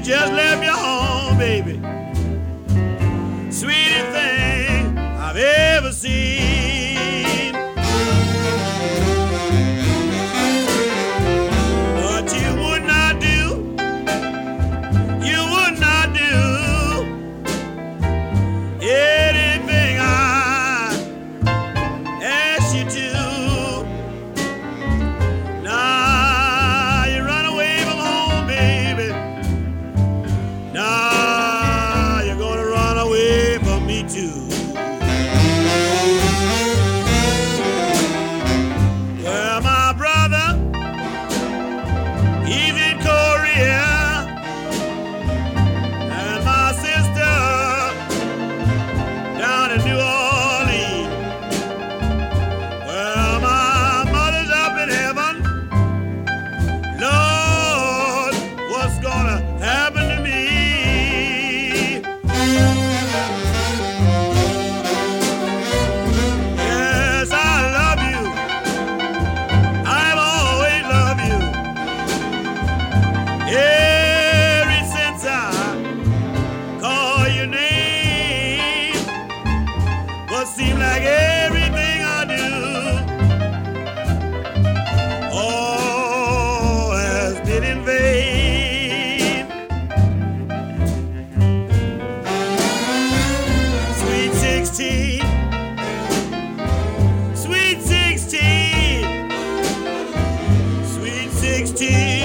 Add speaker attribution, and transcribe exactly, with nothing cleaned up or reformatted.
Speaker 1: just left your home, baby. Sweetest thing I've ever seen. But you would not do, you would not do anything I asked you to. Now you run away from home, baby. Now you're gonna run away from me too. Well, my brother, he's in Korea, and my sister down in New Orleans. Well, my mother's up in heaven. Lord, what's gonna happen to me? Yes, I love you. I've always loved you. Ever since I call your name, but seems like everything I do, all has been in vain. Sweet sixteen, sweet sixteen, sweet sixteen.